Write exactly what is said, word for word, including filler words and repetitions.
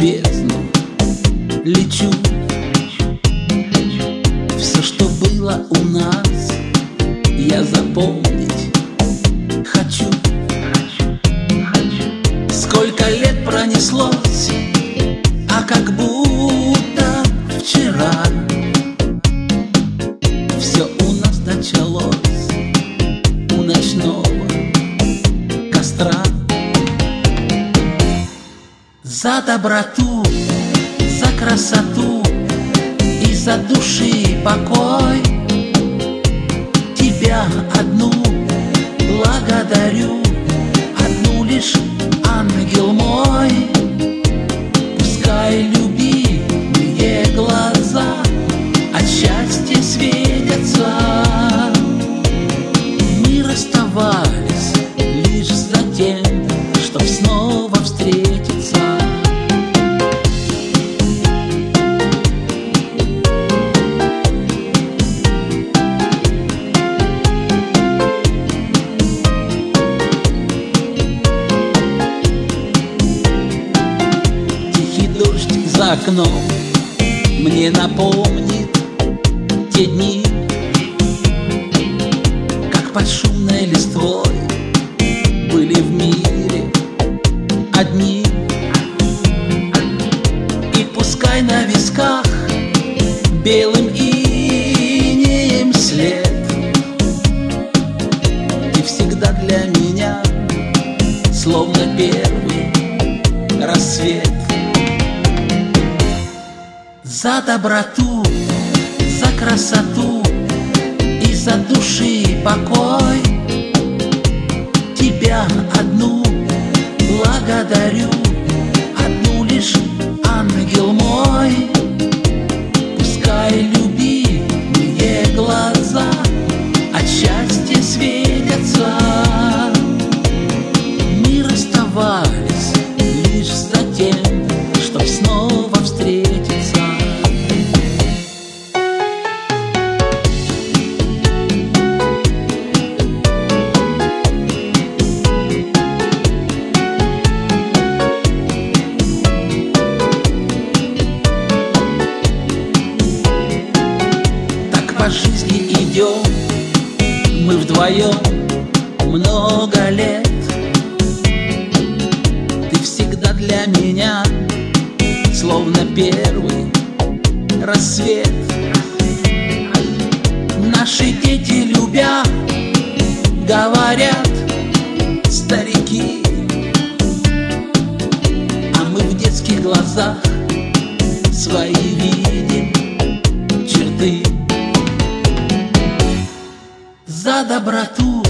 бездну лечу. Все, что было у нас, я запомнить хочу. Сколько лет пронеслось, а как будто вчера все у нас началось у ночного костра. За доброту, за красоту и за души покой тебя одну благодарю, одну лишь, ангел мой. Пускай любимые глаза от счастья светятся. Мы расставались лишь за тем, чтоб снова встретиться. За окном мне напомнит те дни, как под шумной листвой были в мире одни. И пускай на висках белым инеем след, ты всегда для меня словно первый рассвет. За доброту, за красоту и за души покой тебя одну благодарю, одну лишь, ангел мой. Пускай любимые глаза от счастья светятся. Мы расставались лишь за тем, чтоб снова встретиться. По жизни идем мы вдвоем много лет. Ты всегда для меня словно первый рассвет. Наши дети, любя, говорят старики, а мы в детских глазах свои видим черты. За доброту,